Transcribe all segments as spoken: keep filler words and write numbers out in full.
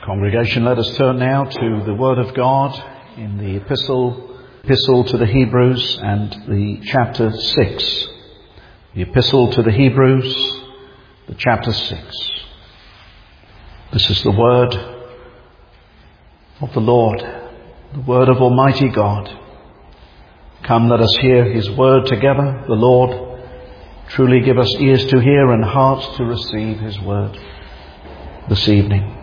Congregation, let us turn now to the Word of God in the epistle, epistle to the Hebrews and the chapter six. The epistle to the Hebrews, the chapter six. This is the Word of the Lord, the Word of Almighty God. Come, let us hear His Word together. The Lord truly give us ears to hear and hearts to receive His Word this evening.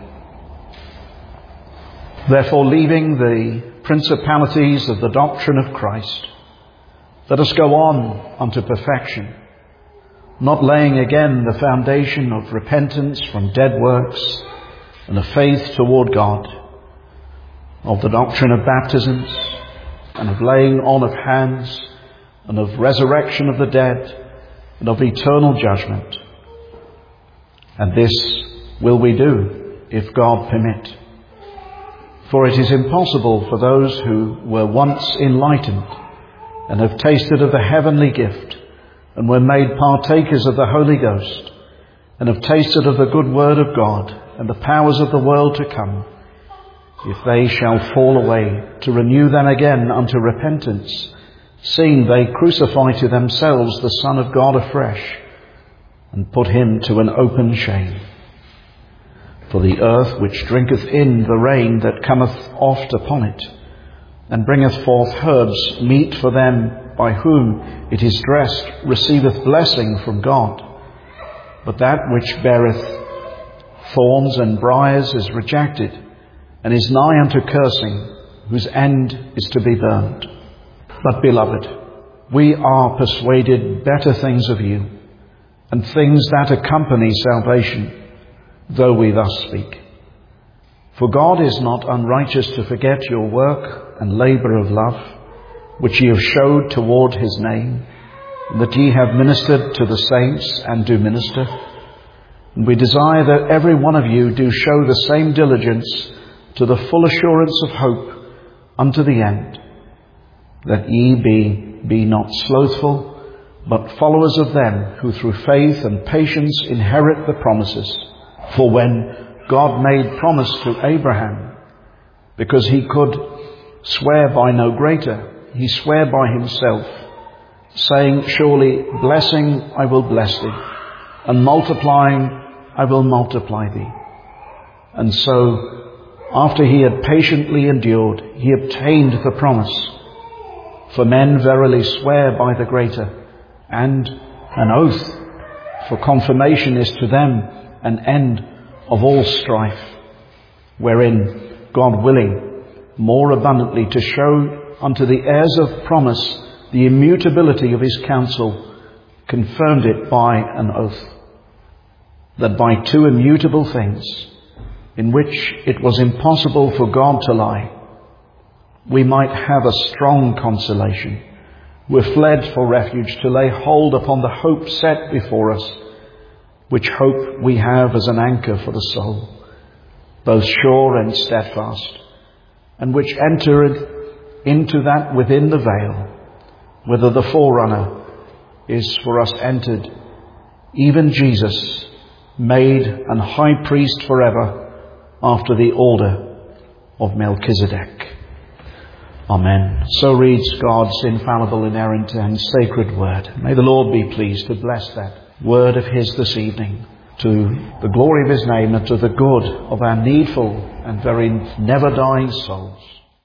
Therefore, leaving the principalities of the doctrine of Christ, let us go on unto perfection, not laying again the foundation of repentance from dead works and of faith toward God, of the doctrine of baptisms and of laying on of hands and of resurrection of the dead and of eternal judgment. And this will we do, if God permit. For it is impossible for those who were once enlightened and have tasted of the heavenly gift and were made partakers of the Holy Ghost and have tasted of the good word of God and the powers of the world to come, if they shall fall away, to renew them again unto repentance, seeing they crucify to themselves the Son of God afresh and put him to an open shame. For the earth which drinketh in the rain that cometh oft upon it, and bringeth forth herbs meet for them by whom it is dressed, receiveth blessing from God. But that which beareth thorns and briars is rejected, and is nigh unto cursing, whose end is to be burned. But, beloved, we are persuaded better things of you, and things that accompany salvation, though we thus speak. For God is not unrighteous to forget your work and labour of love, which ye have showed toward his name, and that ye have ministered to the saints and do minister. And we desire that every one of you do show the same diligence to the full assurance of hope unto the end, that ye be, be not slothful, but followers of them who through faith and patience inherit the promises. For when God made promise to Abraham, because he could swear by no greater, he sware by himself, saying, Surely blessing I will bless thee, and multiplying I will multiply thee. And so, after he had patiently endured, he obtained the promise. For men verily swear by the greater, and an oath for confirmation is to them an end of all strife, wherein, God willing, more abundantly to show unto the heirs of promise the immutability of his counsel, confirmed it by an oath, that by two immutable things, in which it was impossible for God to lie, we might have a strong consolation, who have fled for refuge to lay hold upon the hope set before us, which hope we have as an anchor for the soul, both sure and steadfast, and which entereth into that within the veil, whither the forerunner is for us entered, even Jesus, made an high priest forever, after the order of Melchizedek. Amen. So reads God's infallible, inerrant and sacred word. May the Lord be pleased to bless that word of his this evening, to the glory of his name and to the good of our needful and very never-dying souls.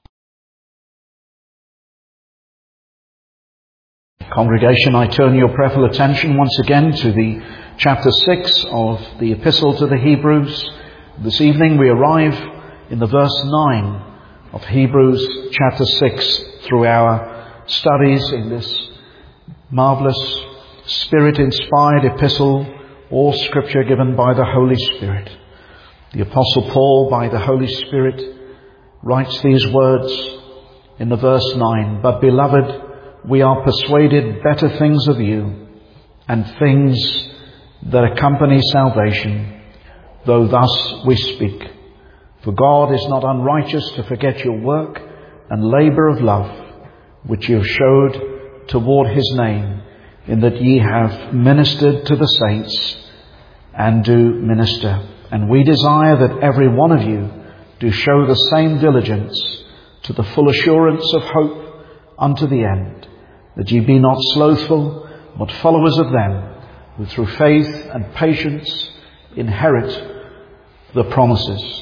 Congregation, I turn your prayerful attention once again to the chapter six of the Epistle to the Hebrews. This evening we arrive in the verse nine of Hebrews chapter six through our studies in this marvellous Spirit-inspired epistle, all Scripture given by the Holy Spirit. The Apostle Paul, by the Holy Spirit, writes these words in the verse nine, But, beloved, we are persuaded better things of you, and things that accompany salvation, though thus we speak. For God is not unrighteous to forget your work and labour of love, which you have showed toward his name, in that ye have ministered to the saints and do minister. And we desire that every one of you do show the same diligence to the full assurance of hope unto the end, that ye be not slothful, but followers of them who through faith and patience inherit the promises.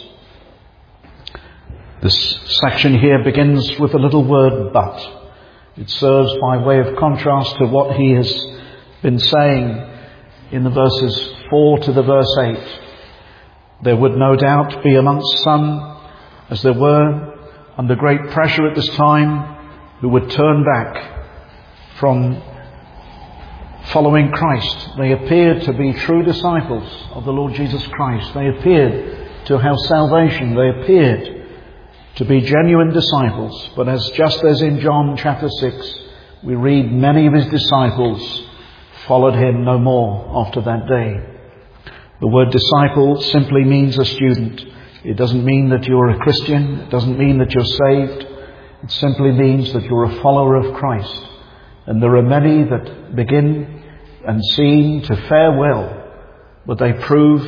This section here begins with a little word but. It serves by way of contrast to what he has been saying in the verses four to the verse eight. There would no doubt be amongst some, as there were under great pressure at this time, who would turn back from following Christ. They appeared to be true disciples of the Lord Jesus Christ. They appeared to have salvation. They appeared to be genuine disciples. But as just as in John chapter six, we read many of his disciples followed him no more after that day. The word disciple simply means a student. It doesn't mean that you're a Christian. It doesn't mean that you're saved. It simply means that you're a follower of Christ. And there are many that begin and seem to fare well, but they prove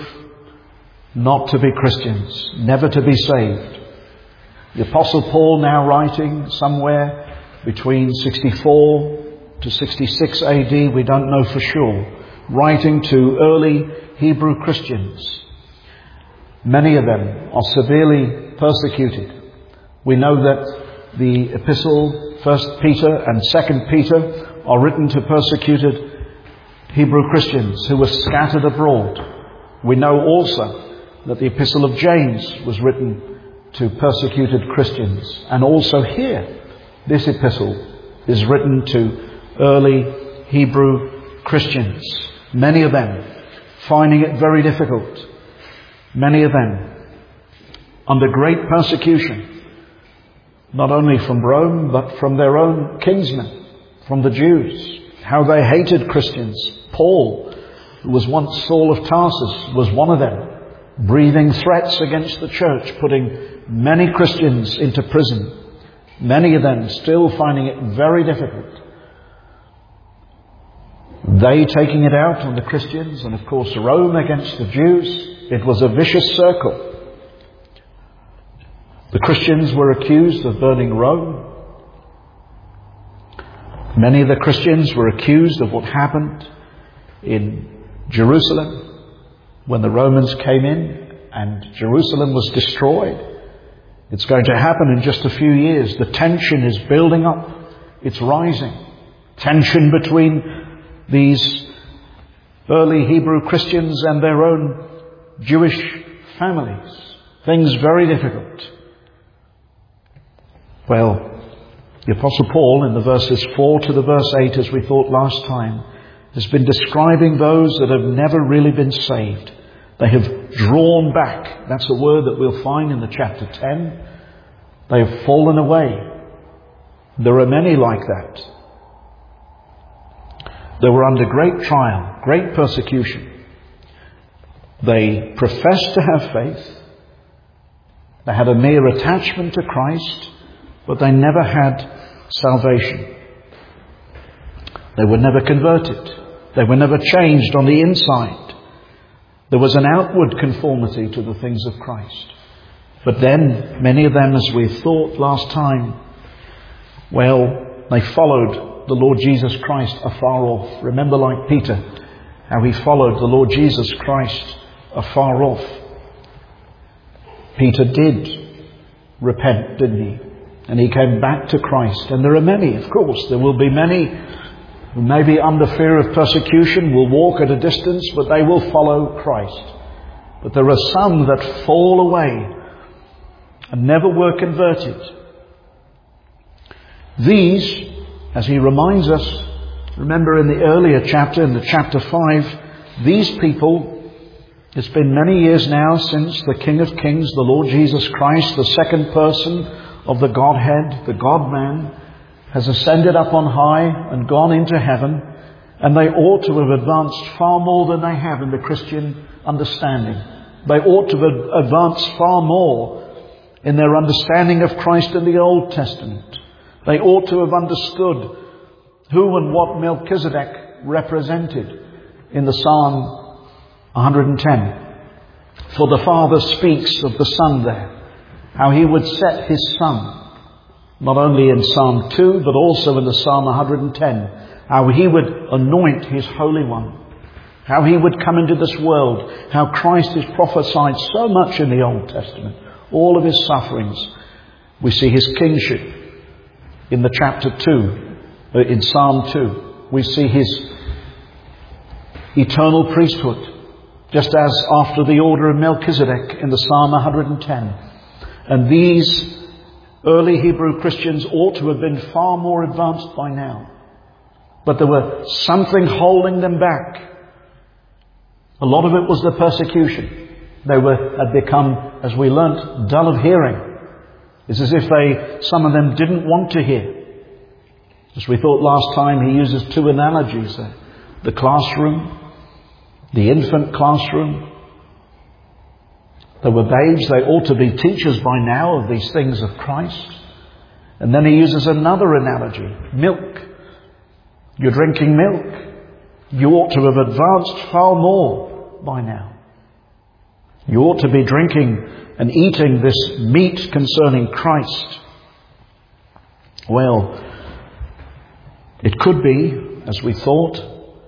not to be Christians, never to be saved. The Apostle Paul, now writing somewhere between sixty-four to sixty-six A D, we don't know for sure, writing to early Hebrew Christians. Many of them are severely persecuted. We know that the epistle, First Peter and Second Peter, are written to persecuted Hebrew Christians who were scattered abroad. We know also that the epistle of James was written to persecuted Christians. And also here, this epistle is written to early Hebrew Christians. Many of them finding it very difficult. Many of them under great persecution, not only from Rome, but from their own kinsmen, from the Jews. How they hated Christians. Paul, who was once Saul of Tarsus, was one of them, breathing threats against the church, putting many Christians into prison. Many of them still finding it very difficult. They taking it out on the Christians, and of course Rome against the Jews. It was a vicious circle. The Christians were accused of burning Rome. Many of the Christians were accused of what happened in Jerusalem when the Romans came in and Jerusalem was destroyed. It's going to happen in just a few years. The tension is building up. It's rising. Tension between these early Hebrew Christians and their own Jewish families. Things very difficult. Well, the Apostle Paul in the verses four to the verse eight, as we thought last time, has been describing those that have never really been saved. They have drawn back. That's a word that we'll find in the chapter ten. They have fallen away. There are many like that. They were under great trial, great persecution. They professed to have faith. They had a mere attachment to Christ, but they never had salvation. They were never converted. They were never changed on the inside. There was an outward conformity to the things of Christ. But then, many of them, as we thought last time, well, they followed the Lord Jesus Christ afar off. Remember, like Peter, how he followed the Lord Jesus Christ afar off. Peter did repent, didn't he? And he came back to Christ. And there are many, of course, there will be many who maybe under fear of persecution will walk at a distance, but they will follow Christ. But there are some that fall away and never were converted. These, as he reminds us, remember in the earlier chapter, in the chapter five, these people, it's been many years now since the King of Kings, the Lord Jesus Christ, the second person of the Godhead, the God-man, has ascended up on high and gone into heaven, and they ought to have advanced far more than they have in the Christian understanding. They ought to have advanced far more in their understanding of Christ in the Old Testament. They ought to have understood who and what Melchizedek represented in the Psalm one hundred ten. For the Father speaks of the Son there. how he would set his son, not only in Psalm two, but also in the Psalm one hundred ten, how he would anoint his Holy One, how he would come into this world, how Christ is prophesied so much in the Old Testament, all of his sufferings. We see his kingship in the chapter two, in Psalm two. We see his eternal priesthood, just as after the order of Melchizedek in the Psalm one hundred ten. And these early Hebrew Christians ought to have been far more advanced by now. But there was something holding them back. A lot of it was the persecution. They were, had become, as we learnt, dull of hearing. It's as if they, some of them didn't want to hear. As we thought last time, he uses two analogies there. The classroom, the infant classroom. They were babes, they ought to be teachers by now of these things of Christ. And then he uses another analogy, milk. You're drinking milk. You ought to have advanced far more by now. You ought to be drinking and eating this meat concerning Christ. Well, it could be, as we thought,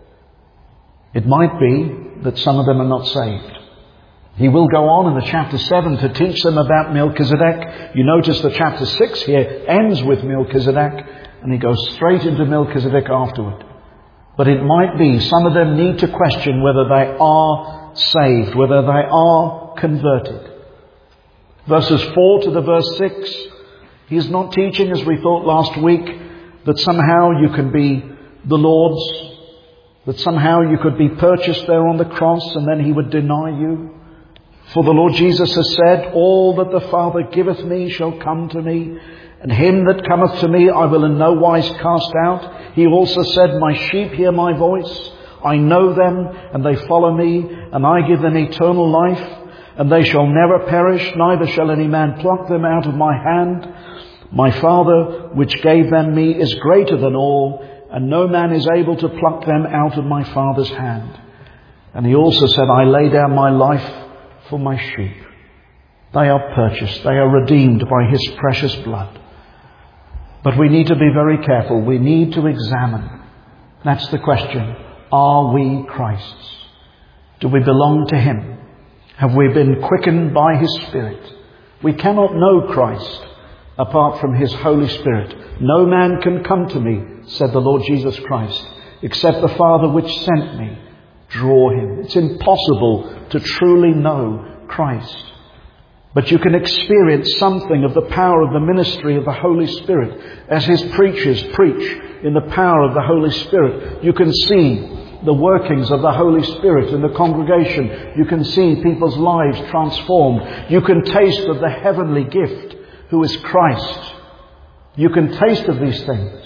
it might be that some of them are not saved. He will go on in the chapter seven to teach them about Melchizedek. You notice that chapter six here ends with Melchizedek, and he goes straight into Melchizedek afterward. But it might be some of them need to question whether they are saved, whether they are converted. Verses four to the verse six, he is not teaching, as we thought last week, that somehow you can be the Lord's, that somehow you could be purchased there on the cross and then he would deny you. For the Lord Jesus has said, all that the Father giveth me shall come to me, and him that cometh to me I will in no wise cast out. He also said, my sheep hear my voice, I know them, and they follow me, and I give them eternal life, and they shall never perish, neither shall any man pluck them out of my hand. My Father, which gave them me, is greater than all, and no man is able to pluck them out of my Father's hand. And he also said, I lay down my life for my sheep. They are purchased. They are redeemed by his precious blood. But we need to be very careful. We need to examine. That's the question. Are we Christ's? Do we belong to him? Have we been quickened by his Spirit? We cannot know Christ apart from his Holy Spirit. No man can come to me, said the Lord Jesus Christ, except the Father which sent me draw him. It's impossible to truly know Christ. But you can experience something of the power of the ministry of the Holy Spirit. As his preachers preach in the power of the Holy Spirit, you can see the workings of the Holy Spirit in the congregation. You can see people's lives transformed. You can taste of the heavenly gift, who is Christ. You can taste of these things.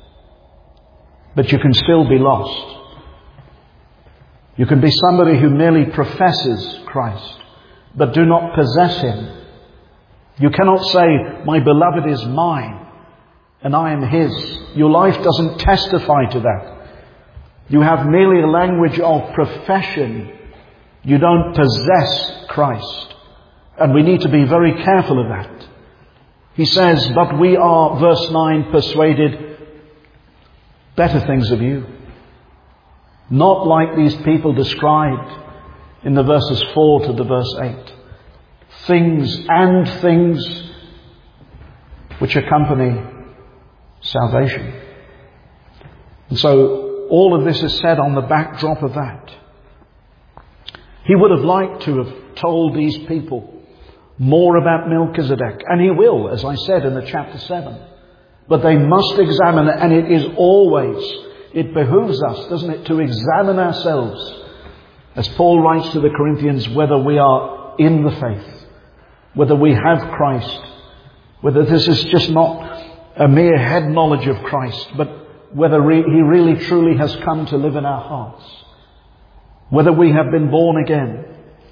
But you can still be lost. You can be somebody who merely professes Christ, but do not possess him. You cannot say, my beloved is mine, and I am his. Your life doesn't testify to that. You have merely a language of profession. You don't possess Christ. And we need to be very careful of that. He says, but we are, verse nine, persuaded better things of you. Not like these people described in the verses four to the verse eight. Things and things which accompany salvation. And so all of this is said on the backdrop of that. He would have liked to have told these people more about Melchizedek. And he will, as I said in the chapter seven. But they must examine it, and it is always, it behooves us, doesn't it, to examine ourselves. As Paul writes to the Corinthians, whether we are in the faith, whether we have Christ, whether this is just not a mere head knowledge of Christ, but whether he really truly has come to live in our hearts, whether we have been born again.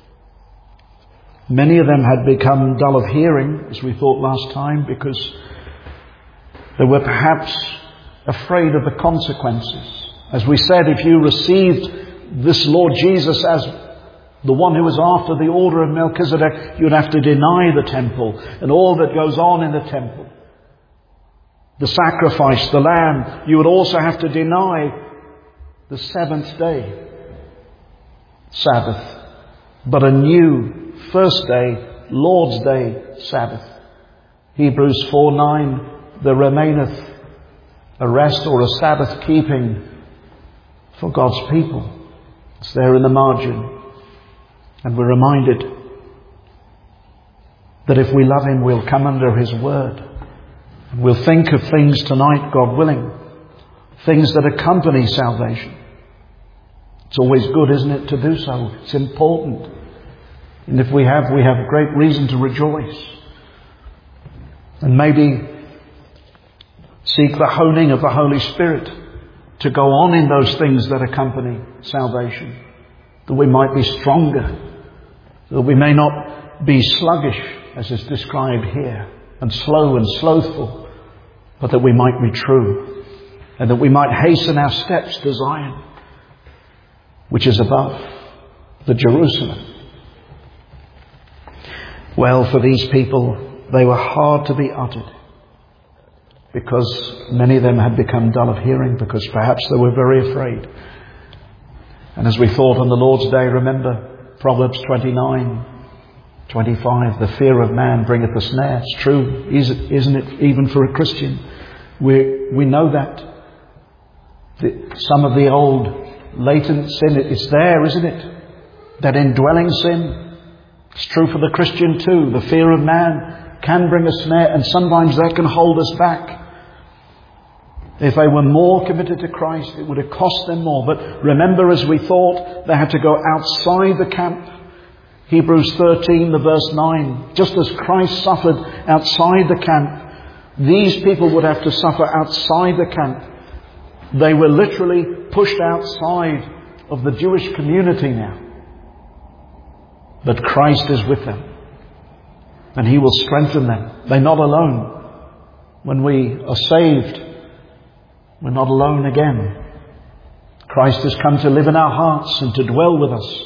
Many of them had become dull of hearing, as we thought last time, because they were perhaps afraid of the consequences. As we said, if you received this Lord Jesus as The one who was after the order of Melchizedek, you'd have to deny the temple and all that goes on in the temple. The sacrifice, the lamb, you would also have to deny the seventh day Sabbath, but a new first day, Lord's Day Sabbath. Hebrews four nine, there remaineth a rest or a Sabbath keeping for God's people. It's there in the margin. And we're reminded that if we love Him, we'll come under His word. And we'll think of things tonight, God willing, things that accompany salvation. It's always good, isn't it, to do so? It's important. And if we have, we have great reason to rejoice. And maybe seek the honing of the Holy Spirit to go on in those things that accompany salvation, that we might be stronger, that we may not be sluggish, as is described here, and slow and slothful, but that we might be true, and that we might hasten our steps to Zion, which is above, the Jerusalem. Well, for these people, they were hard to be uttered, because many of them had become dull of hearing, because perhaps they were very afraid. And as we thought on the Lord's Day, remember Proverbs twenty-nine, twenty-five, the fear of man bringeth a snare. It's true, isn't it, even for a Christian? We we know that. The, some of the old latent sin, it's there, isn't it? That indwelling sin. It's true for the Christian too. The fear of man can bring a snare, and sometimes that can hold us back. If they were more committed to Christ, it would have cost them more. But remember, as we thought, they had to go outside the camp. Hebrews thirteen, the verse nine. Just as Christ suffered outside the camp, these people would have to suffer outside the camp. They were literally pushed outside of the Jewish community now. But Christ is with them, and He will strengthen them. They're not alone. When we are saved, we're not alone again. Christ has come to live in our hearts and to dwell with us.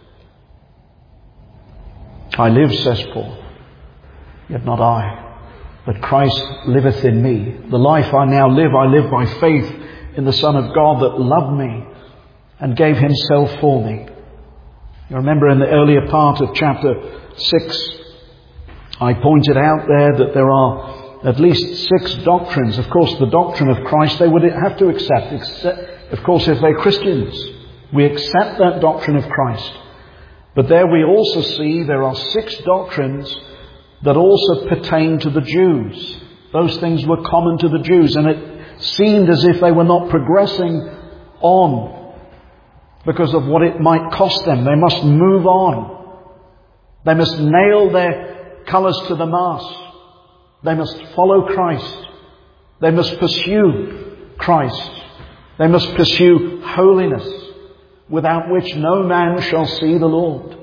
I live, says Paul, yet not I, but Christ liveth in me. The life I now live, I live by faith in the Son of God that loved me and gave Himself for me. You remember in the earlier part of chapter six, I pointed out there that there are at least six doctrines. Of course, the doctrine of Christ they would have to accept. Except, of course, if they're Christians, we accept that doctrine of Christ. But there we also see there are six doctrines that also pertain to the Jews. Those things were common to the Jews, and it seemed as if they were not progressing on because of what it might cost them. They must move on. They must nail their colours to the mast. They must follow Christ. They must pursue Christ. They must pursue holiness, without which no man shall see the Lord.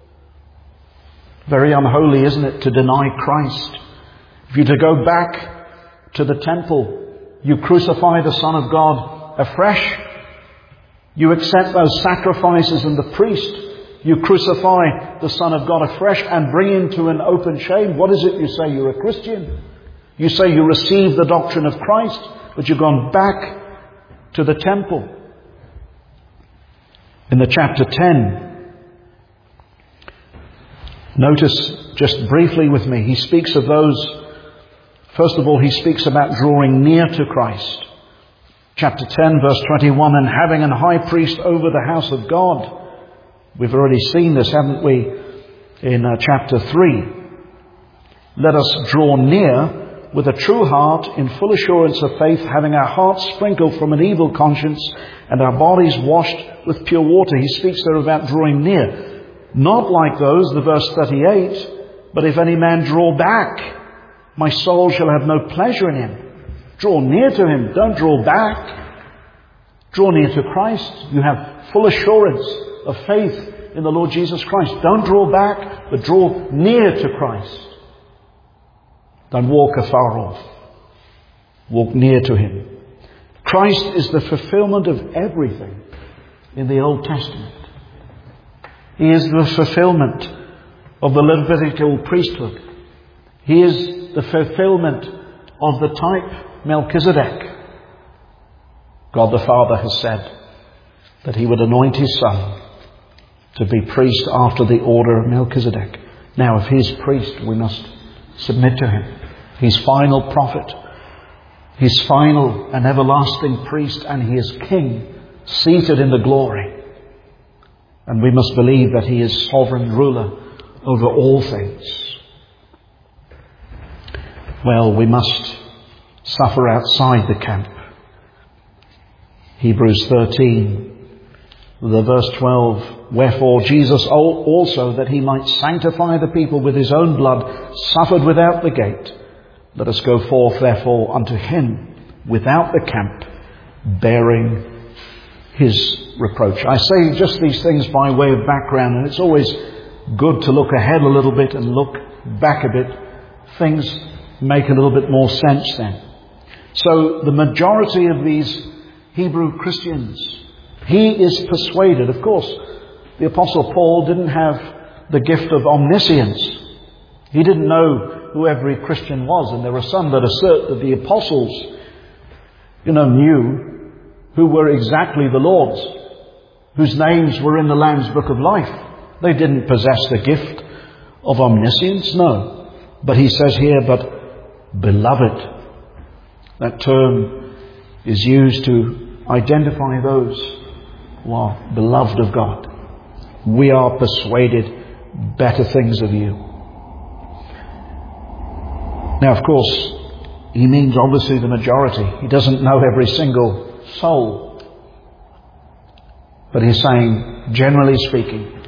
Very unholy, isn't it, to deny Christ? If you're to go back to the temple, you crucify the Son of God afresh. You accept those sacrifices and the priest. You crucify the Son of God afresh and bring Him to an open shame. What is it you say? You're a Christian. You say you receive the doctrine of Christ, but you've gone back to the temple. In the chapter ten, notice just briefly with me, he speaks of those. First of all, he speaks about drawing near to Christ. Chapter ten, verse twenty-one, and having an high priest over the house of God. We've already seen this, haven't we, in uh, chapter three. Let us draw near with a true heart in full assurance of faith, having our hearts sprinkled from an evil conscience and our bodies washed with pure water. He speaks there about drawing near. Not like those, the verse thirty-eight, but if any man draw back, my soul shall have no pleasure in him. Draw near to Him, don't draw back. Draw near to Christ. You have full assurance of faith in the Lord Jesus Christ. Don't draw back, but draw near to Christ. Don't walk afar off. Walk near to Him. Christ is the fulfillment of everything in the Old Testament. He is the fulfillment of the Levitical priesthood. He is the fulfillment of the type Melchizedek. God the Father has said that he would anoint his Son to be priest after the order of Melchizedek. Now, if he's priest, we must submit to him. He's final prophet. He's final and everlasting priest, and he is king, seated in the glory. And we must believe that he is sovereign ruler over all things. Well, we must suffer outside the camp. Hebrews thirteen, the verse twelve, wherefore Jesus also, that he might sanctify the people with his own blood, suffered without the gate. Let us go forth therefore unto him without the camp, bearing his reproach. I say just these things by way of background, and it's always good to look ahead a little bit and look back a bit. Things make a little bit more sense then. So the majority of these Hebrew Christians, he is persuaded. Of course, the Apostle Paul didn't have the gift of omniscience. He didn't know who every Christian was, and there are some that assert that the apostles, you know, knew who were exactly the Lord's, whose names were in the Lamb's Book of Life. They didn't possess the gift of omniscience, no. But he says here, but beloved. That term is used to identify those who are beloved of God. We are persuaded better things of you. Now, of course, he means obviously the majority. He doesn't know every single soul. But he's saying, generally speaking.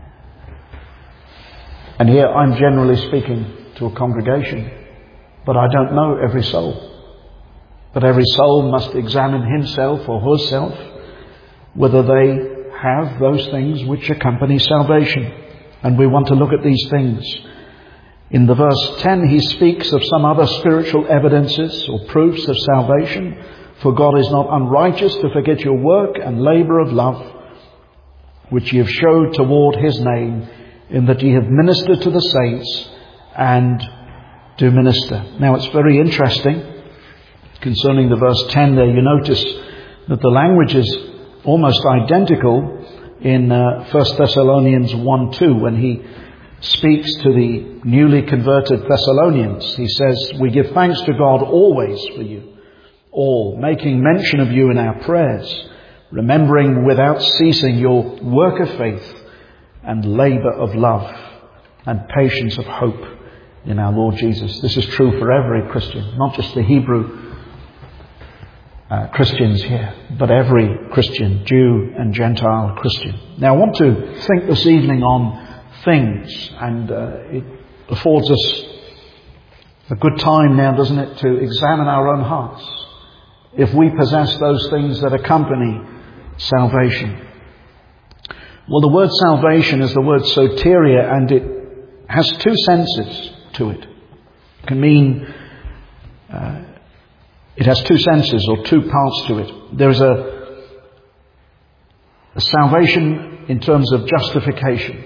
And here I'm generally speaking to a congregation, but I don't know every soul. But every soul must examine himself or herself, whether they have those things which accompany salvation. And we want to look at these things. In the verse ten, he speaks of some other spiritual evidences or proofs of salvation. For God is not unrighteous to forget your work and labour of love, which ye have showed toward his name, in that ye have ministered to the saints and do minister. Now, it's very interesting concerning the verse ten there. You notice that the language is almost identical in uh, First Thessalonians one two, when he speaks to the newly converted Thessalonians. He says, we give thanks to God always for you, all, making mention of you in our prayers, remembering without ceasing your work of faith and labour of love and patience of hope in our Lord Jesus. This is true for every Christian, not just the Hebrew uh, Christians here, but every Christian, Jew and Gentile Christian. Now, I want to think this evening on things, and uh, it affords us a good time now, doesn't it, to examine our own hearts, if we possess those things that accompany salvation. Well, the word salvation is the word soteria, and it has two senses to it. It can mean, uh, it has two senses or two parts to it. There is a, a salvation in terms of justification.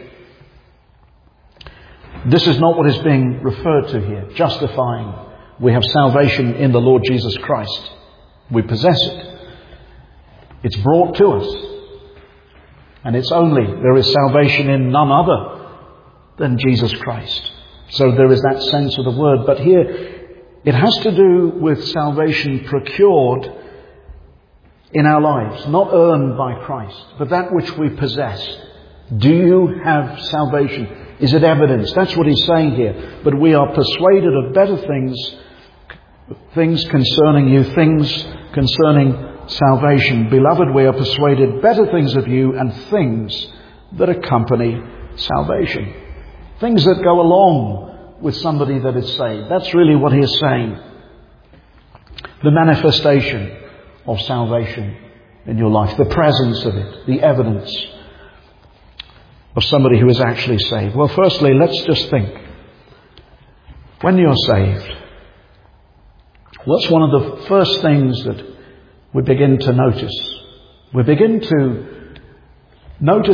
This is not what is being referred to here. Justifying. We have salvation in the Lord Jesus Christ. We possess it. It's brought to us. And it's only, there is salvation in none other than Jesus Christ. So there is that sense of the word. But here, it has to do with salvation procured in our lives. Not earned by Christ, but that which we possess. Do you have salvation? Is it evidence? That's what he's saying here. But we are persuaded of better things, things concerning you, things concerning salvation. Beloved, we are persuaded better things of you and things that accompany salvation. Things that go along with somebody that is saved. That's really what he is saying. The manifestation of salvation in your life. The presence of it. The evidence of somebody who is actually saved. Well, firstly, let's just think. When you're saved, what's one of the first things that we begin to notice? We begin to notice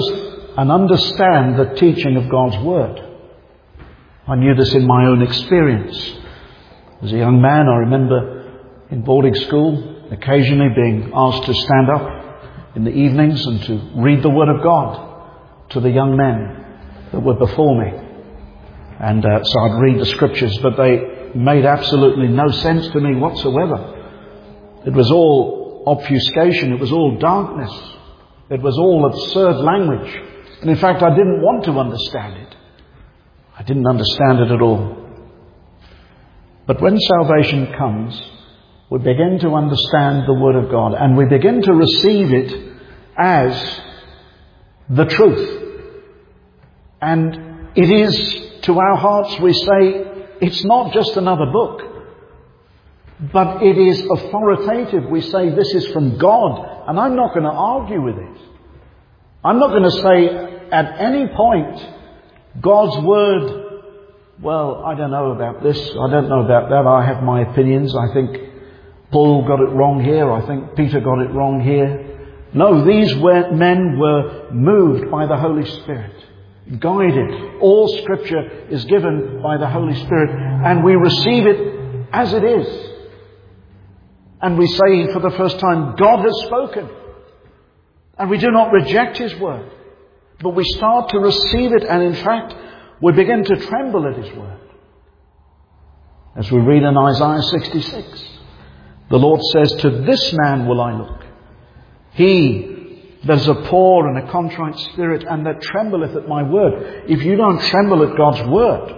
and understand the teaching of God's Word. I knew this in my own experience. As a young man, I remember in boarding school, occasionally being asked to stand up in the evenings and to read the Word of God to the young men that were before me. And uh, so I'd read the Scriptures, but they made absolutely no sense to me whatsoever. It was all obfuscation. It was all darkness. It was all absurd language. And in fact, I didn't want to understand it. I didn't understand it at all. But when salvation comes, we begin to understand the Word of God, and we begin to receive it as the truth. And it is, to our hearts, we say, it's not just another book, but it is authoritative. We say this is from God, and I'm not going to argue with it. I'm not going to say at any point, God's Word, well, I don't know about this, I don't know about that, I have my opinions, I think Paul got it wrong here, I think Peter got it wrong here. No, these were, men were moved by the Holy Spirit, guided. All Scripture is given by the Holy Spirit, and we receive it as it is. And we say for the first time, God has spoken. And we do not reject His Word, but we start to receive it, and in fact, we begin to tremble at His Word. As we read in Isaiah sixty-six, the Lord says, to this man will I look, he that is a poor and a contrite spirit, and that trembleth at my word. If you don't tremble at God's Word,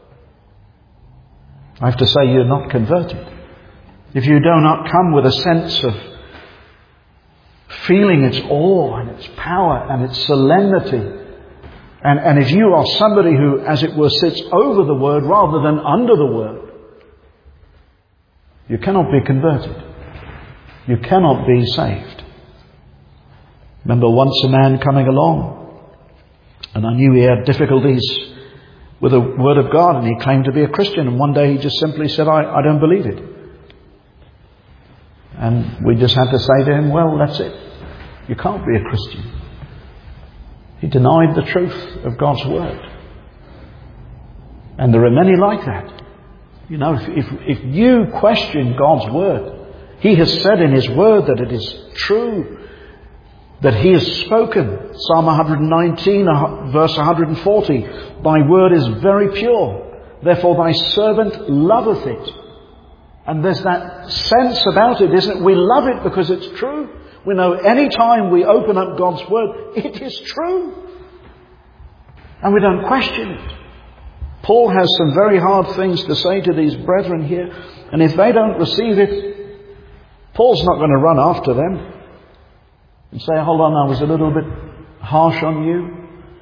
I have to say you're not converted. If you do not come with a sense of feeling its awe and its power and its solemnity, and, and if you are somebody who, as it were, sits over the Word rather than under the Word, you cannot be converted. You cannot be saved. Remember once a man coming along, and I knew he had difficulties with the Word of God, and he claimed to be a Christian, and one day he just simply said, I, I don't believe it. And we just had to say to him, well, that's it. You can't be a Christian. He denied the truth of God's Word. And there are many like that. You know, if, if, if you question God's Word, He has said in His Word that it is true, that He has spoken. Psalm one nineteen, verse one forty, thy word is very pure, therefore thy servant loveth it. And there's that sense about it, isn't it? We love it because it's true. We know any time we open up God's Word, it is true. And we don't question it. Paul has some very hard things to say to these brethren here. And if they don't receive it, Paul's not going to run after them and say, hold on, I was a little bit harsh on you.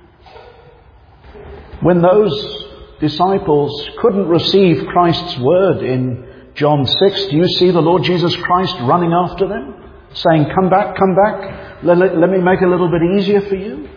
When those disciples couldn't receive Christ's Word in John six, do you see the Lord Jesus Christ running after them, saying, come back, come back, let, let, let me make it a little bit easier for you?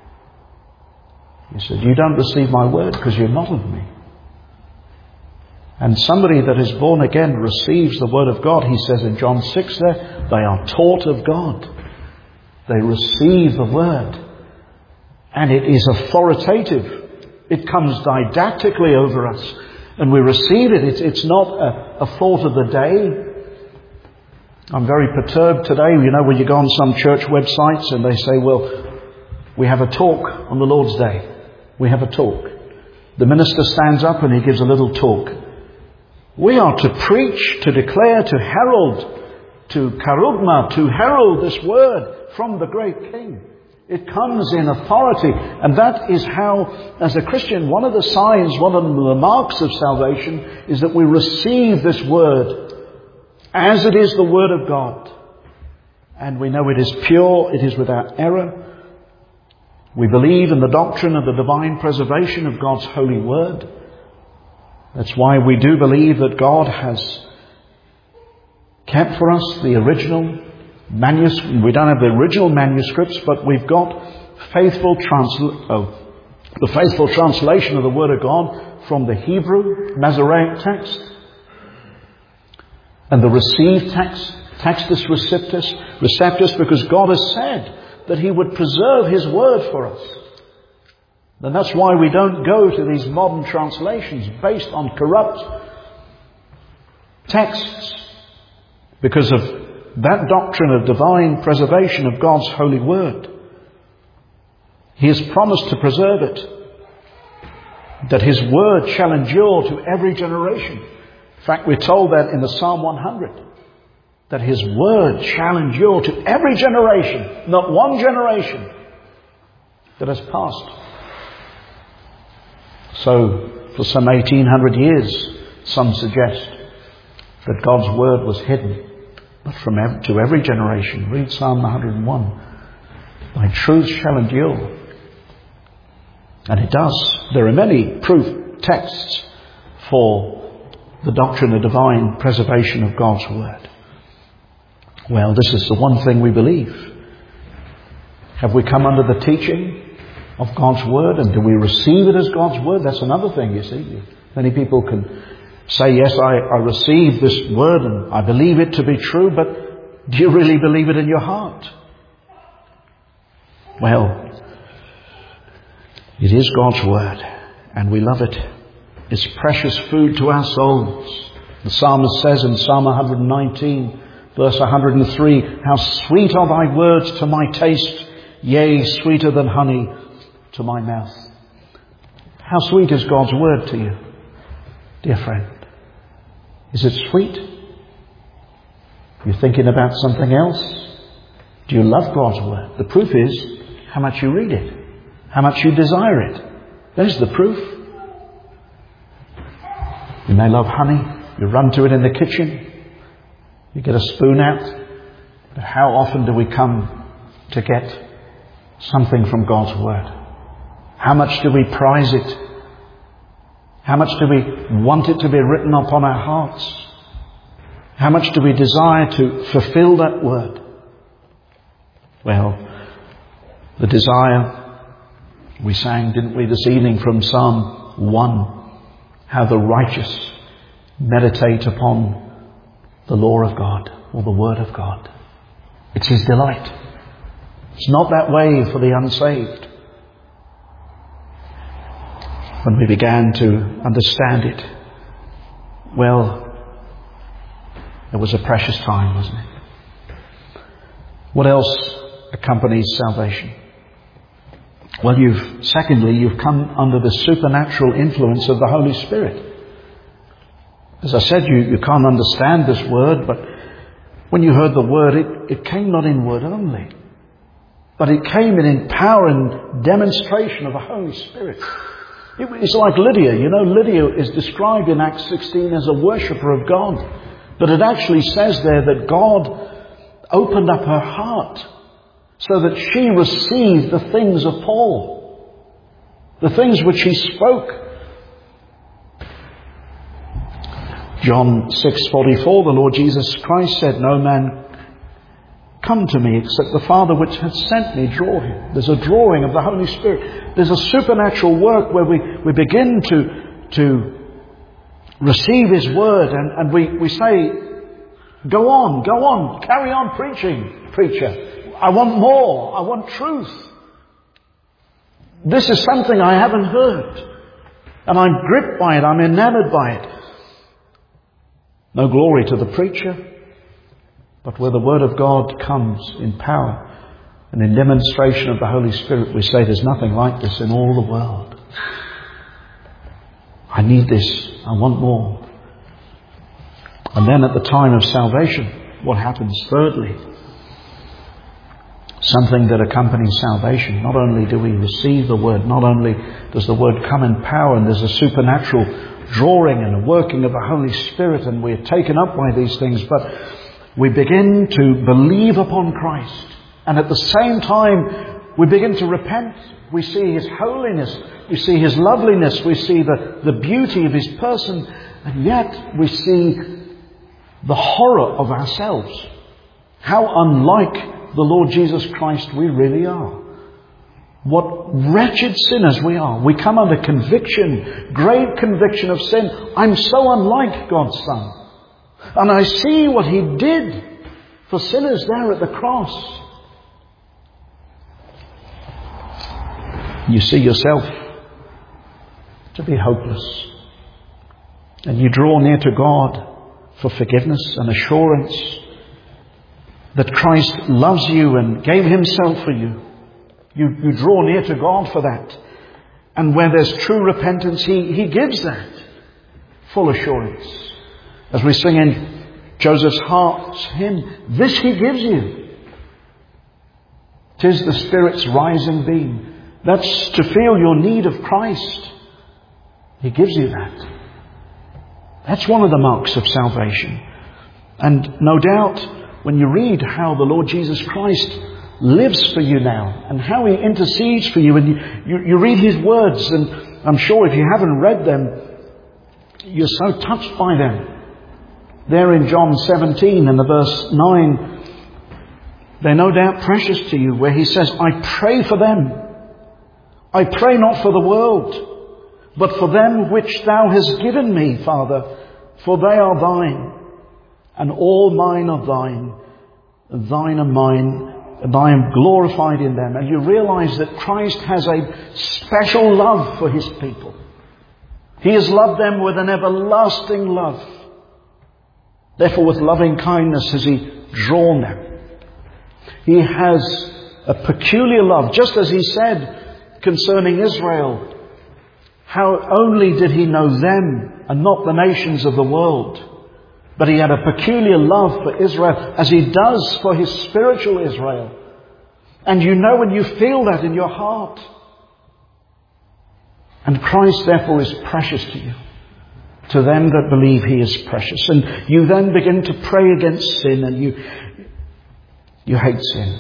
He said, you don't receive my word because you're not of me. And somebody that is born again receives the Word of God. He says in John six there, they are taught of God. They receive the Word. And it is authoritative. It comes didactically over us. And we receive it. It's, it's not a, a thought of the day. I'm very perturbed today, you know, when you go on some church websites and they say, well, we have a talk on the Lord's Day. We have a talk. The minister stands up and he gives a little talk. We are to preach, to declare, to herald, to karugma, to herald this word from the great King. It comes in authority. And that is how, as a Christian, one of the signs, one of the marks of salvation is that we receive this word as it is the Word of God. And we know it is pure, it is without error. We believe in the doctrine of the divine preservation of God's holy Word. That's why we do believe that God has kept for us the original manuscript. We don't have the original manuscripts, but we've got faithful transl- oh, the faithful translation of the Word of God from the Hebrew Masoretic text and the received text, Textus Receptus, Receptus, because God has said that He would preserve His word for us. And that's why we don't go to these modern translations based on corrupt texts, because of that doctrine of divine preservation of God's holy word. He has promised to preserve it, that His word shall endure to every generation. In fact, we're told that in the Psalm one hundred, that His word shall endure to every generation, not one generation that has passed. So, for some eighteen hundred years, some suggest that God's word was hidden, but from every, to every generation. Read Psalm one hundred and one. Thy truth shall endure. And it does. There are many proof texts for the doctrine of divine preservation of God's word. Well, this is the one thing we believe. Have we come under the teaching of God's word, and do we receive it as God's word? That's another thing, you see. Many people can say, yes, I, I receive this word and I believe it to be true, but do you really believe it in your heart? Well, it is God's word, and we love it. It's precious food to our souls. The psalmist says in Psalm one hundred nineteen, verse one hundred three, how sweet are thy words to my taste, yea, sweeter than honey to my mouth. How sweet is God's word to you, dear friend? Is it sweet? You're thinking about something else? Do you love God's word? The proof is how much you read it, how much you desire it. There's the proof. You may love honey. You run to it in the kitchen. You get a spoon out. But how often do we come to get something from God's word? How much do we prize it? How much do we want it to be written upon our hearts? How much do we desire to fulfill that word? Well, the desire, we sang, didn't we, this evening from Psalm one, how the righteous meditate upon the law of God, or the word of God. It's His delight. It's not that way for the unsaved. When we began to understand it, well, it was a precious time, wasn't it? What else accompanies salvation? Well, you've, secondly, you've come under the supernatural influence of the Holy Spirit. As I said, you, you can't understand this word, but when you heard the word, it, it came not in word only, but it came in power and demonstration of the Holy Spirit. It, it's like Lydia. You know, Lydia is described in Acts sixteen as a worshipper of God. But it actually says there that God opened up her heart so that she received the things of Paul, the things which he spoke. John six forty-four, the Lord Jesus Christ said, no man come to me except the Father which hath sent me draw him. There's a drawing of the Holy Spirit. There's a supernatural work where we, we begin to, to receive His word, and, and we, we say, go on, go on, carry on preaching, preacher. I want more. I want truth. This is something I haven't heard. And I'm gripped by it. I'm enamored by it. No glory to the preacher, but where the word of God comes in power and in demonstration of the Holy Spirit, we say there's nothing like this in all the world. I need this. I want more. And then at the time of salvation, what happens? Thirdly, something that accompanies salvation. Not only do we receive the word, not only does the word come in power, and there's a supernatural drawing and a working of the Holy Spirit, and we're taken up by these things, but we begin to believe upon Christ. And at the same time, we begin to repent. We see His holiness. We see His loveliness. We see the, the beauty of His person. And yet we see the horror of ourselves. How unlike the Lord Jesus Christ we really are. What wretched sinners we are. We come under conviction, grave conviction of sin. I'm so unlike God's Son. And I see what He did for sinners there at the cross. You see yourself to be hopeless. And you draw near to God for forgiveness and assurance that Christ loves you and gave himself for you. You, you draw near to God for that. And where there's true repentance, He, He gives that full assurance. As we sing in Joseph's heart hymn, this He gives you. 'Tis the Spirit's rising beam. That's to feel your need of Christ. He gives you that. That's one of the marks of salvation. And no doubt, when you read how the Lord Jesus Christ lives for you now and how He intercedes for you, and you, you, you read His words, and I'm sure if you haven't read them, you're so touched by them. There in John seventeen and the verse nine, they're no doubt precious to you, where He says, I pray for them. I pray not for the world, but for them which Thou hast given me, Father, for they are Thine, and all mine are Thine, Thine are mine, and I am glorified in them. And you realize that Christ has a special love for His people. He has loved them with an everlasting love. Therefore, with loving kindness has He drawn them. He has a peculiar love, just as He said concerning Israel, how only did He know them and not the nations of the world. But He had a peculiar love for Israel, as He does for His spiritual Israel. And you know and you feel that in your heart. And Christ therefore is precious to you. To them that believe He is precious. And you then begin to pray against sin, and you, you hate sin.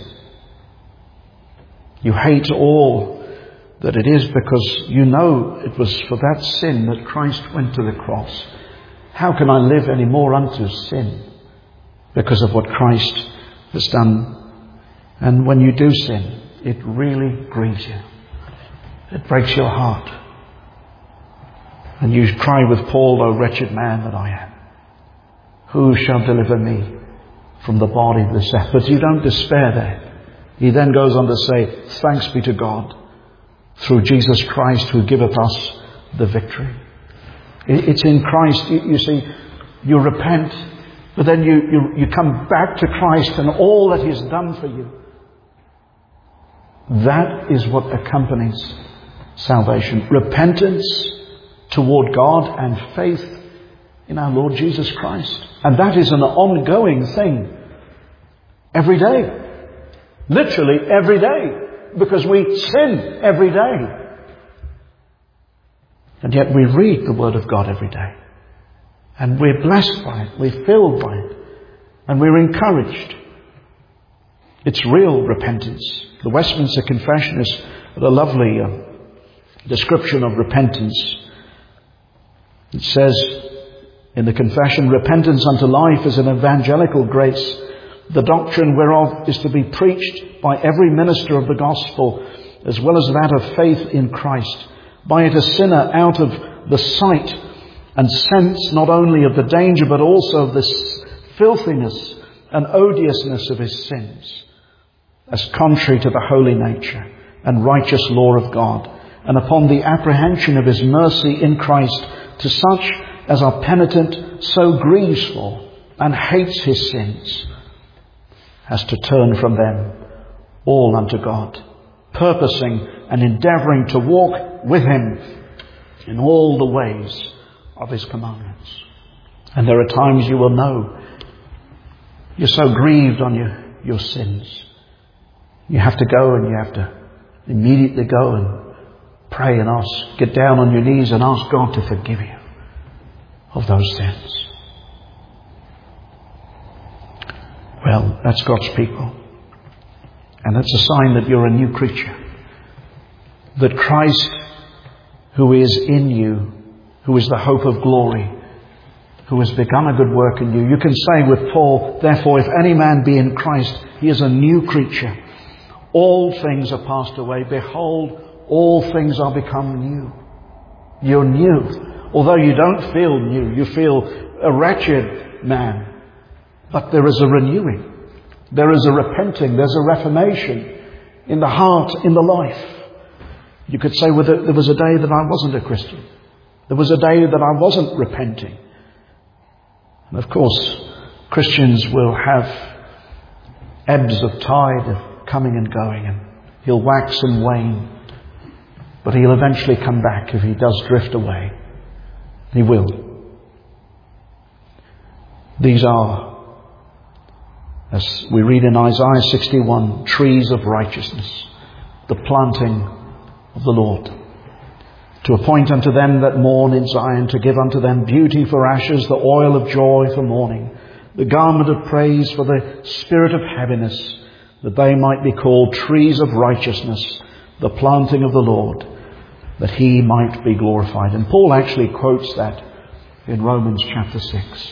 You hate all that it is, because you know it was for that sin that Christ went to the cross. How can I live any more unto sin because of what Christ has done? And when you do sin, it really grieves you. It breaks your heart. And you cry with Paul, O wretched man that I am, who shall deliver me from the body of this death? But you don't despair there. He then goes on to say, thanks be to God through Jesus Christ, who giveth us the victory. It's in Christ, you, you see, you repent, but then you, you, you come back to Christ and all that He's done for you. That is what accompanies salvation. Repentance toward God and faith in our Lord Jesus Christ. And that is an ongoing thing every day. Literally every day. Because we sin every day. And yet we read the Word of God every day. And we're blessed by it. We're filled by it. And we're encouraged. It's real repentance. The Westminster Confession is a lovely uh, description of repentance. It says in the Confession, repentance unto life is an evangelical grace, the doctrine whereof is to be preached by every minister of the gospel, as well as that of faith in Christ. By it a sinner out of the sight and sense not only of the danger, but also of the filthiness and odiousness of his sins, as contrary to the holy nature and righteous law of God, and upon the apprehension of His mercy in Christ to such as are penitent, so grieves for and hates his sins, as to turn from them all unto God, purposing and endeavouring to walk with Him in all the ways of His commandments. And there are times you will know you're so grieved on your, your sins. You have to go and you have to immediately go and pray and ask, get down on your knees and ask God to forgive you of those sins. Well, that's God's people. And that's a sign that you're a new creature. That Christ, who is in you, who is the hope of glory, who has begun a good work in you. You can say with Paul, therefore, if any man be in Christ, he is a new creature. All things are passed away. Behold, all things are become new. You're new. Although you don't feel new, you feel a wretched man. But there is a renewing. There is a repenting. There's a reformation in the heart, in the life. You could say, well, there was a day that I wasn't a Christian. There was a day that I wasn't repenting. And of course, Christians will have ebbs of tide of coming and going, and he'll wax and wane. But he'll eventually come back if he does drift away. He will. These are, as we read in Isaiah sixty-one, trees of righteousness, the planting of the Lord. To appoint unto them that mourn in Zion, to give unto them beauty for ashes, the oil of joy for mourning, the garment of praise for the spirit of heaviness, that they might be called trees of righteousness, the planting of the Lord, that he might be glorified. And Paul actually quotes that in Romans chapter six.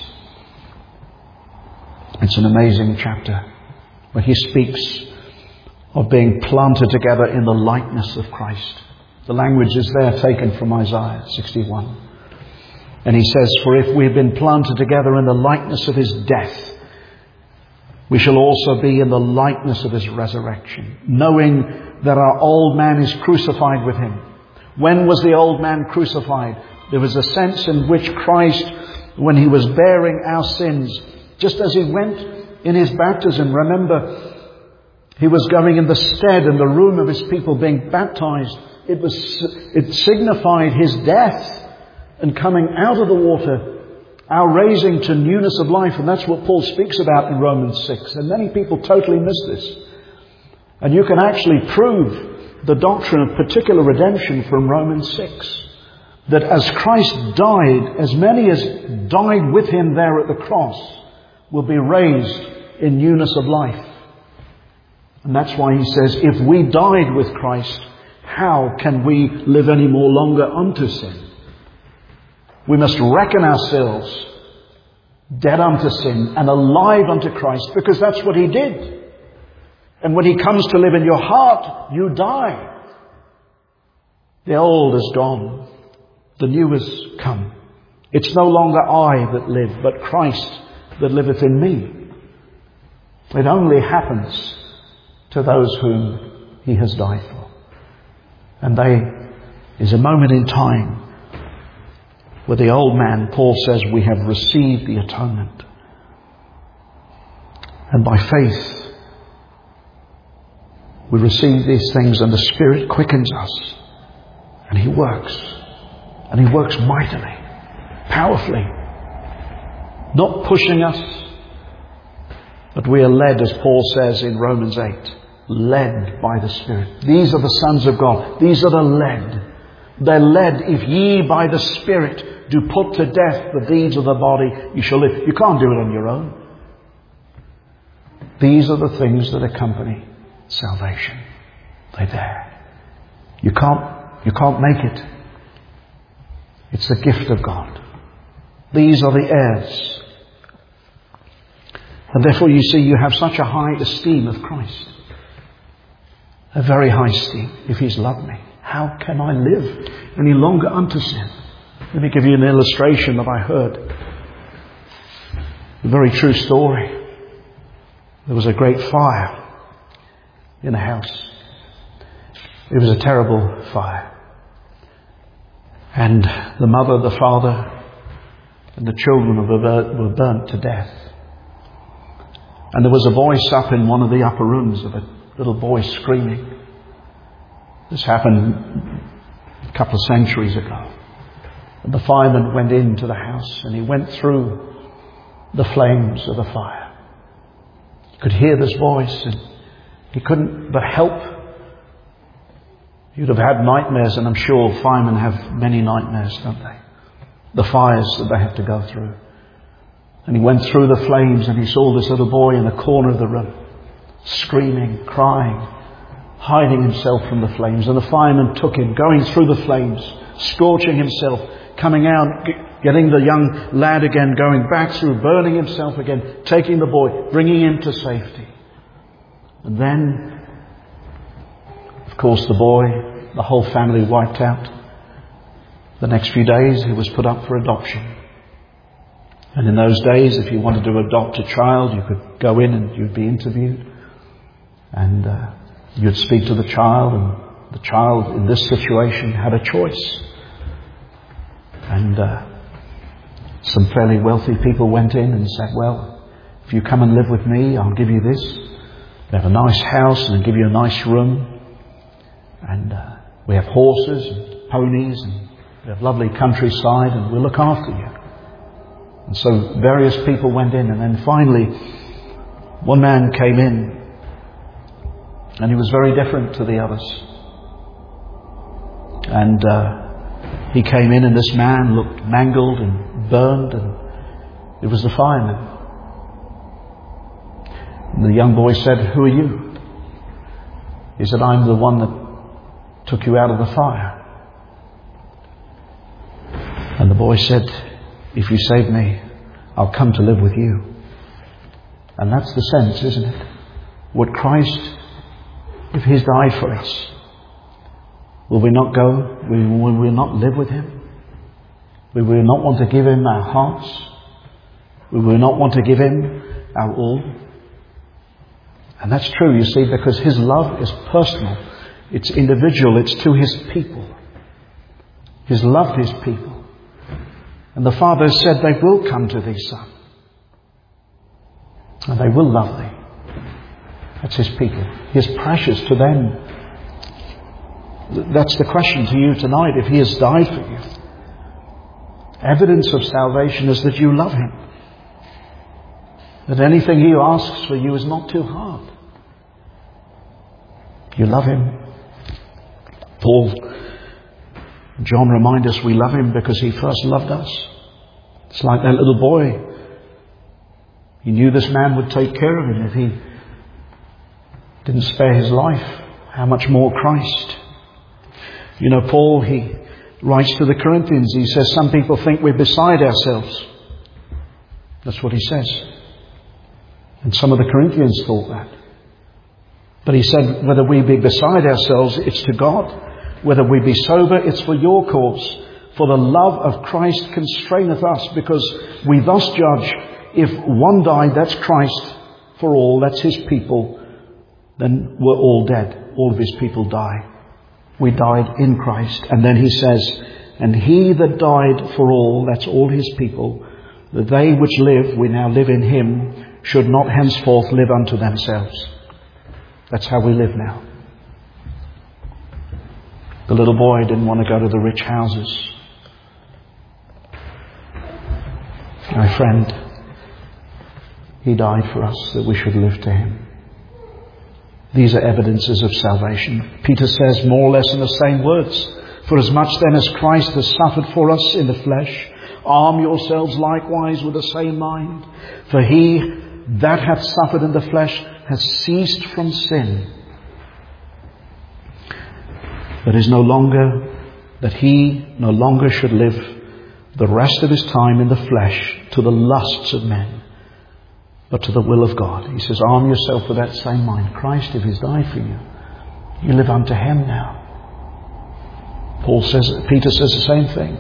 It's an amazing chapter where he speaks of being planted together in the likeness of Christ. The language is there taken from Isaiah sixty-one. And he says, for if we have been planted together in the likeness of his death, we shall also be in the likeness of his resurrection, knowing that our old man is crucified with him. When was the old man crucified? There was a sense in which Christ, when he was bearing our sins, just as he went in his baptism, remember, he was going in the stead and the room of his people being baptized. It was, it signified his death and coming out of the water, our raising to newness of life. And that's what Paul speaks about in Romans six. And many people totally miss this. And you can actually prove the doctrine of particular redemption from Romans six. That as Christ died, as many as died with him there at the cross will be raised in newness of life. And that's why he says, if we died with Christ, how can we live any more longer unto sin? We must reckon ourselves dead unto sin and alive unto Christ, because that's what he did. And when he comes to live in your heart, you die. The old is gone. The new has come. It's no longer I that live, but Christ that liveth in me. It only happens to those whom he has died for. And there is a moment in time where the old man, Paul says, we have received the atonement. And by faith, we receive these things, and the Spirit quickens us. And he works. And he works mightily, powerfully. Not pushing us, but we are led, as Paul says in Romans eight, led by the Spirit. These are the sons of God. These are the led. They're led. If ye by the Spirit do put to death the deeds of the body, you shall live. You can't do it on your own. These are the things that accompany salvation. They're there. You can't, you can't make it. It's the gift of God. These are the heirs. And therefore you see, you have such a high esteem of Christ. A very high esteem. If he's loved me, how can I live any longer unto sin? Let me give you an illustration that I heard. A very true story. There was a great fire in a house. It was a terrible fire. And the mother, the father, and the children were burnt to death. And there was a voice up in one of the upper rooms of a little boy screaming. This happened a couple of centuries ago. And the fireman went into the house and he went through the flames of the fire. He could hear this voice and he couldn't but help. You'd have had nightmares, and I'm sure firemen have many nightmares, don't they? The fires that they have to go through. And he went through the flames and he saw this little boy in the corner of the room, screaming, crying, hiding himself from the flames. And the fireman took him, going through the flames, scorching himself, coming out, getting the young lad again, going back through, burning himself again, taking the boy, bringing him to safety. And then, of course, the boy, the whole family wiped out. The next few days he was put up for adoption. And in those days, if you wanted to adopt a child, you could go in and you'd be interviewed. And uh, you'd speak to the child, and the child in this situation had a choice. And uh, some fairly wealthy people went in and said, well, if you come and live with me, I'll give you this. We have a nice house and I'll give you a nice room. And uh, we have horses and ponies and we have lovely countryside and we'll look after you. And so various people went in, and then finally one man came in, and he was very different to the others. And uh, he came in, and this man looked mangled and burned, and it was the fireman. And the young boy said, who are you? He said, I'm the one that took you out of the fire. And the boy said, if you save me, I'll come to live with you. And that's the sense, isn't it? Would Christ, if He's died for us, will we not go? Will we not live with Him? Will we not want to give Him our hearts? Will we not want to give Him our all? And that's true, you see, because His love is personal. It's individual. It's to His people. He's loved His people. And the Father said, they will come to thee, Son. And they will love thee. That's His people. He is precious to them. That's the question to you tonight. If He has died for you, evidence of salvation is that you love Him. That anything He asks for you is not too hard. You love Him. Paul John reminds us we love Him because He first loved us. It's like that little boy. He knew this man would take care of him if he didn't spare his life. How much more Christ? You know, Paul, he writes to the Corinthians. He says, some people think we're beside ourselves. That's what he says. And some of the Corinthians thought that. But he said, whether we be beside ourselves, it's to God. Whether we be sober, it's for your cause. For the love of Christ constraineth us, because we thus judge, if one died, that's Christ for all, that's His people, then we're all dead. All of His people die. We died in Christ. And then he says, and He that died for all, that's all His people, that they which live, we now live in Him, should not henceforth live unto themselves. That's how we live now. The little boy didn't want to go to the rich houses. My friend, He died for us that we should live to Him. These are evidences of salvation. Peter says more or less in the same words, for as much then as Christ has suffered for us in the flesh, arm yourselves likewise with the same mind. For he that hath suffered in the flesh has ceased from sin, but is no longer, that he no longer should live the rest of his time in the flesh to the lusts of men, but to the will of God. He says, arm yourself with that same mind. Christ, if He's died for you, you live unto Him now. Paul says, Peter says the same thing.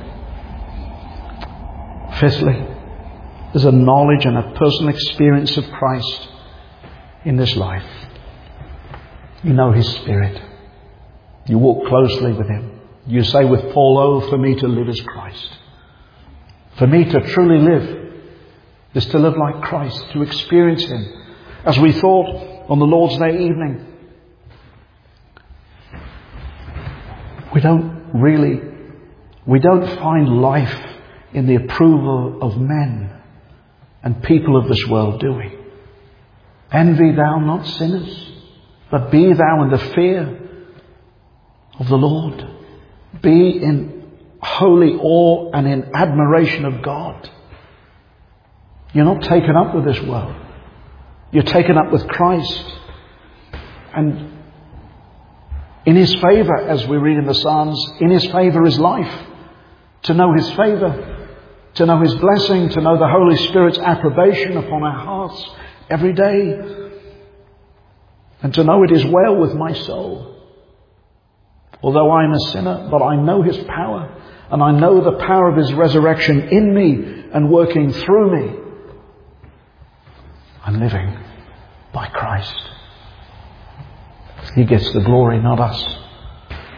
Fifthly, there's a knowledge and a personal experience of Christ in this life. You know His Spirit. You walk closely with Him. You say with Paul, oh, for me to live is Christ. For me to truly live is to live like Christ, to experience Him. As we thought on the Lord's Day evening, we don't really, we don't find life in the approval of men and people of this world, do we? Envy thou not sinners, but be thou in the fear of the Lord. Be in holy awe and in admiration of God. You're not taken up with this world. You're taken up with Christ. And in His favour, as we read in the Psalms, in His favour is life. To know His favour, to know His blessing, to know the Holy Spirit's approbation upon our hearts every day, and to know it is well with my soul. Although I am a sinner, but I know His power, and I know the power of His resurrection in me and working through me. I'm living by Christ. He gets the glory, not us.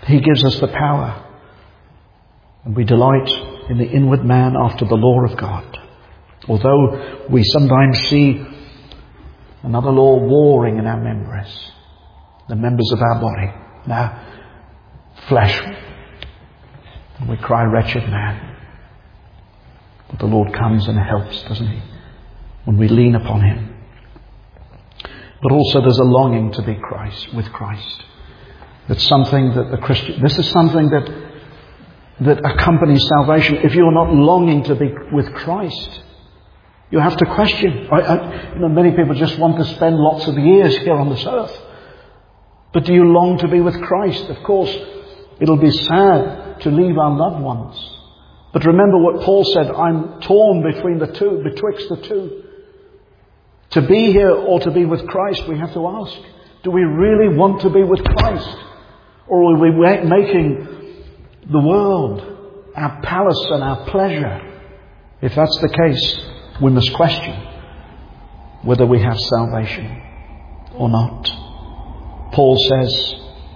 He gives us the power. And we delight in the inward man after the law of God. Although we sometimes see another law warring in our members, the members of our body, in our flesh. And we cry, wretched man. But the Lord comes and helps, doesn't He? When we lean upon Him. But also there's a longing to be Christ, with Christ. That's something that the Christian, this is something that, that accompanies salvation. If you're not longing to be with Christ, you have to question. I, I, you know, many people just want to spend lots of years here on this earth. But do you long to be with Christ? Of course, it'll be sad to leave our loved ones. But remember what Paul said, I'm torn between the two, betwixt the two. To be here or to be with Christ, we have to ask, do we really want to be with Christ? Or are we making the world our palace and our pleasure? If that's the case, we must question whether we have salvation or not. Paul says,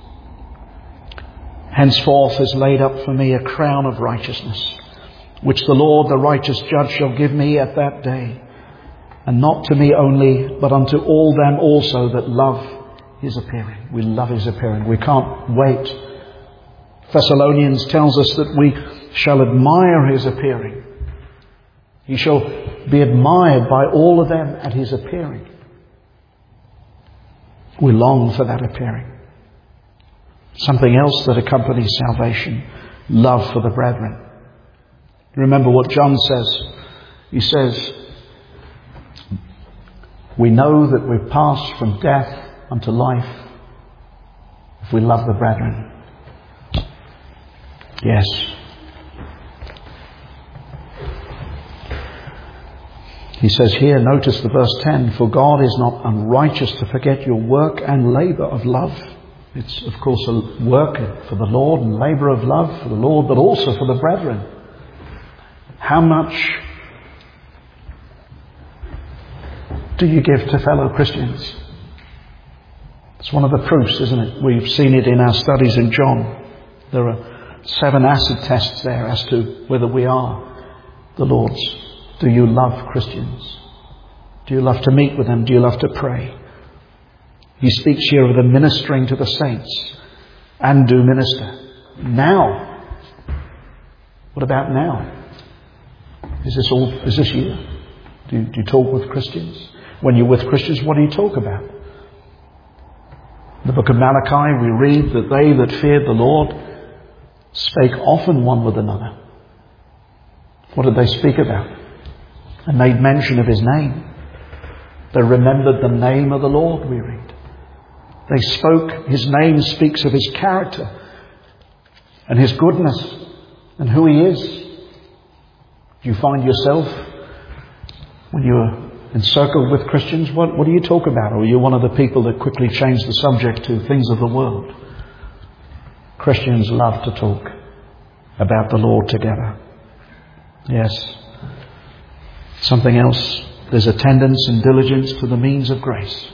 henceforth is laid up for me a crown of righteousness, which the Lord, the righteous judge, shall give me at that day. And not to me only, but unto all them also that love His appearing. We love His appearing. We can't wait. Thessalonians tells us that we shall admire His appearing. He shall be admired by all of them at His appearing. We long for that appearing. Something else that accompanies salvation, love for the brethren. Remember what John says. He says, we know that we've passed from death unto life if we love the brethren. Yes. He says here, notice the verse ten, for God is not unrighteous to forget your work and labour of love. It's of course a work for the Lord and labour of love for the Lord, but also for the brethren. How much do you give to fellow Christians? It's one of the proofs, isn't it? We've seen it in our studies in John. There are seven acid tests there as to whether we are the Lord's. Do you love Christians? Do you love to meet with them? Do you love to pray? He speaks here of the ministering to the saints and do minister. Now. What about now? Is this all, is this you? Do you, do you talk with Christians? When you're with Christians, what do you talk about? In the book of Malachi, we read that they that feared the Lord spake often one with another. What did they speak about? And made mention of His name. They remembered the name of the Lord, we read. They spoke, His name speaks of His character and His goodness and who He is. Do you find yourself, when you're encircled with Christians, what, what do you talk about? Or are you one of the people that quickly change the subject to things of the world? Christians love to talk about the Lord together. Yes. Something else. There's attendance and diligence to the means of grace.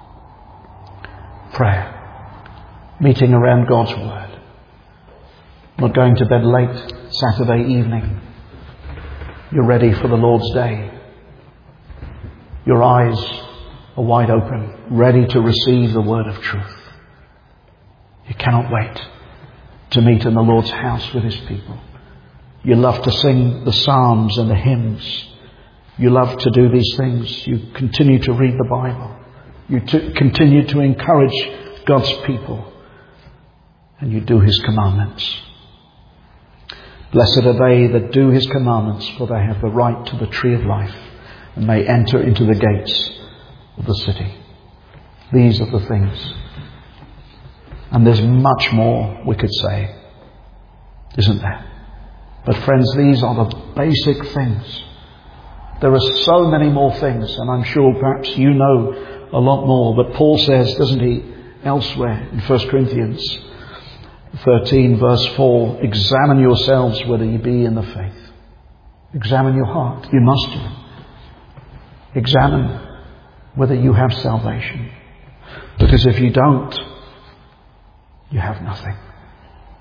Prayer. Meeting around God's Word. Not going to bed late Saturday evening. You're ready for the Lord's day. Your eyes are wide open, ready to receive the word of truth. You cannot wait to meet in the Lord's house with His people. You love to sing the psalms and the hymns. You love to do these things. You continue to read the Bible. You to continue to encourage God's people. And you do His commandments. Blessed are they that do His commandments, for they have the right to the tree of life and may enter into the gates of the city. These are the things. And there's much more we could say, isn't there? But friends, these are the basic things. There are so many more things, and I'm sure perhaps you know a lot more. But Paul says, doesn't he, elsewhere in First Corinthians thirteen verse four, examine yourselves whether you be in the faith. Examine your heart. You must do. Examine whether you have salvation. Because if you don't, you have nothing.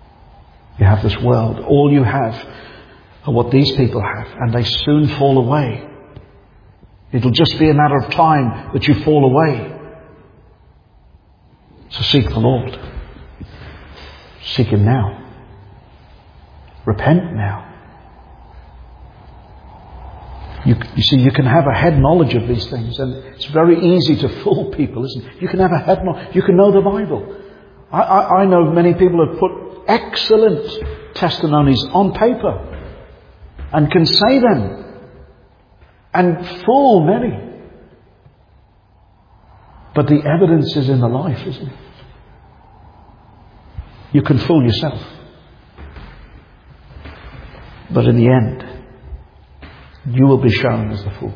You have this world. All you have are what these people have, and they soon fall away. It'll just be a matter of time that you fall away. So seek the Lord. Seek Him now. Repent now. You, you see, you can have a head knowledge of these things, and it's very easy to fool people, isn't it? You can have a head knowledge. You can know the Bible. I, I, I know many people have put excellent testimonies on paper and can say them and fool many. But the evidence is in the life, isn't it? You can fool yourself. But in the end, you will be shown as the fool.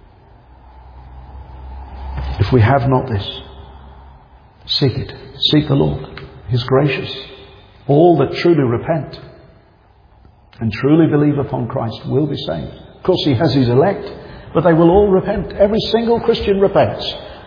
If we have not this, seek it. Seek the Lord. He's gracious. All that truly repent and truly believe upon Christ will be saved. Of course, He has His elect, but they will all repent. Every single Christian repents.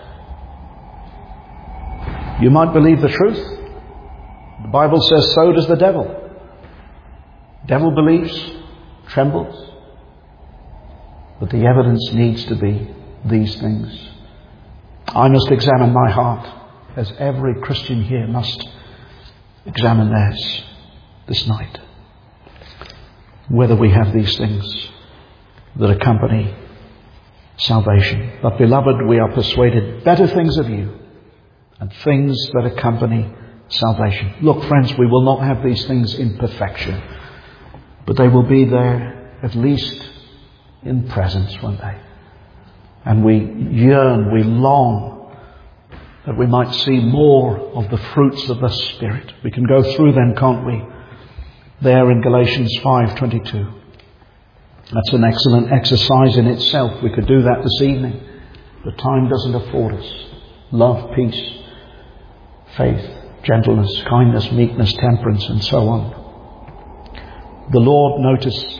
You might believe the truth. The Bible says so does the devil. Devil believes, trembles. But the evidence needs to be these things. I must examine my heart, as every Christian here must examine theirs this night. Whether we have these things that accompany salvation. But beloved, we are persuaded better things of you, and things that accompany salvation. Look, friends, we will not have these things in perfection, but they will be there at least in presence one day. And we yearn, we long that we might see more of the fruits of the Spirit. We can go through them, can't we? There in Galatians five twenty-two. That's an excellent exercise in itself. We could do that this evening, but time doesn't afford us. Love, peace, faith, gentleness, kindness, meekness, temperance, and so on. The Lord, notice,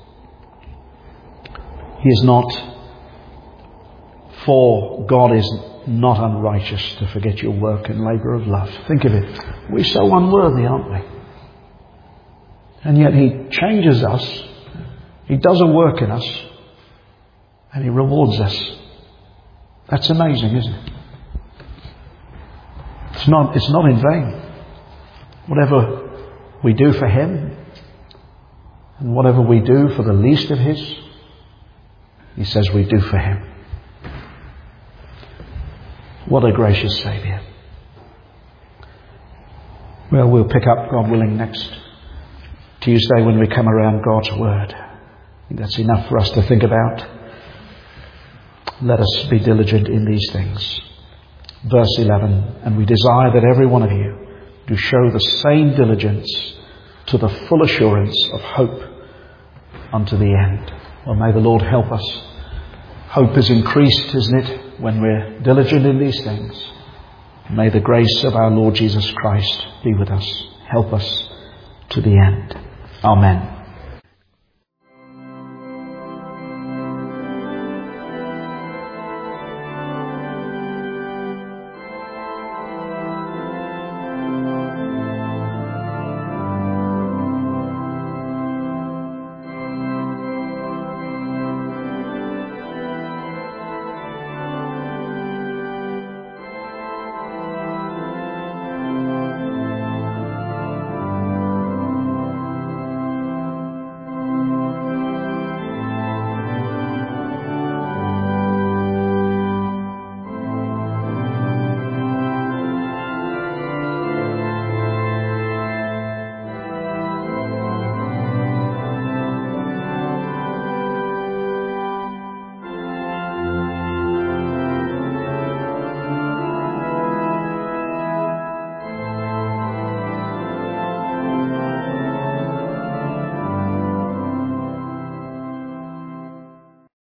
He is not, for God is not unrighteous to forget your work and labour of love. Think of it. We're so unworthy, aren't we? And yet He changes us. He does a work in us. And He rewards us. That's amazing, isn't it? It's not, it's not in vain. Whatever we do for Him, and whatever we do for the least of His, He says we do for Him. What a gracious Saviour. Well, we'll pick up, God willing, next Tuesday when we come around God's Word. I think that's enough for us to think about. Let us be diligent in these things. Verse eleven, and we desire that every one of you do show the same diligence to the full assurance of hope unto the end. Well, may the Lord help us. Hope is increased, isn't it, when we're diligent in these things. May the grace of our Lord Jesus Christ be with us. Help us to the end. Amen.